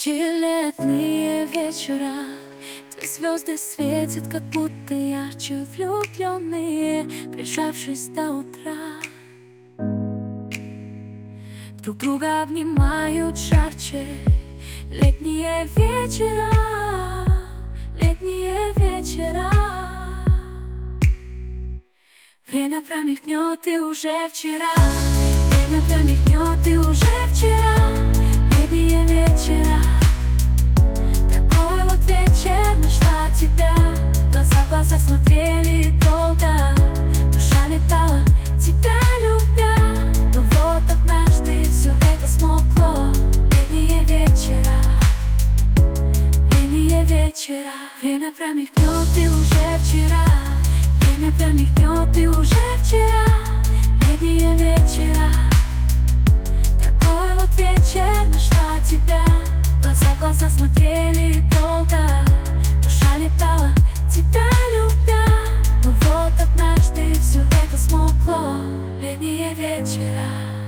Летние вечера, где звезды светят, как будто ярче влюбленные, прижавшись до утра. Друг друга обнимают жарче. Летние вечера, летние вечера. Время промелькнет, и уже вчера. Время промелькнет, и уже вчера. Летние вечера. Такой вот вечер, нашла тебя. Глаза в глаза смотрели долго. Душа летала, тебя любя. Но вот однажды все это смолкло. Летние вечера, летние вечера. Время промелькнет, и уже вчера. Время промелькнет, и уже вчера. Летние вечера. Такой вот вечер, нашла тебя. Глаза в глаза смотрели долго. Душа летала, тебя любя. Но вот однажды все это смолкло. Летние вечера,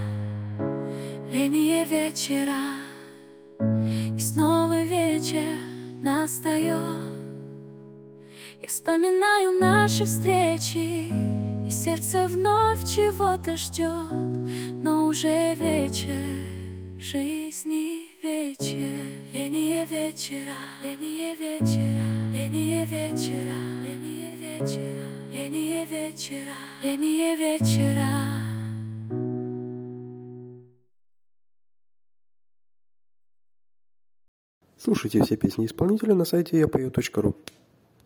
летние вечера. И снова вечер настает. Я вспоминаю наши встречи, и сердце вновь чего-то ждет. Но уже вечер, жизни вечер. Летние вечера, летние вечера, летние вечера, летние вечера, летние вечера, летние вечера. Слушайте все песни исполнителя на сайте yapою.ru.